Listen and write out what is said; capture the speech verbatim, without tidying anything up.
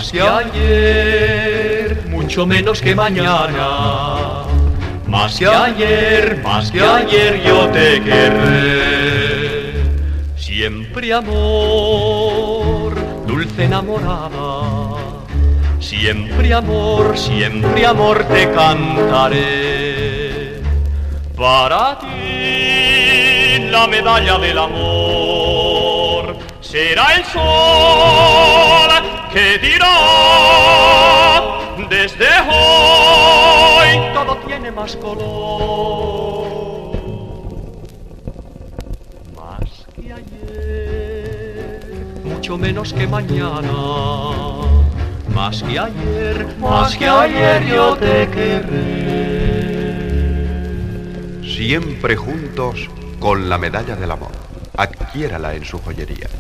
Más que ayer, mucho menos que mañana. Más que ayer, más que ayer yo te querré. Siempre amor, dulce enamorada. Siempre amor, siempre amor te cantaré. Para ti la medalla del amor será el sol que dirá desde hoy todo tiene más color. Más que ayer, mucho menos que mañana. Más que ayer, más que ayer yo te querré. Siempre juntos con la medalla del amor. Adquiérala en su joyería.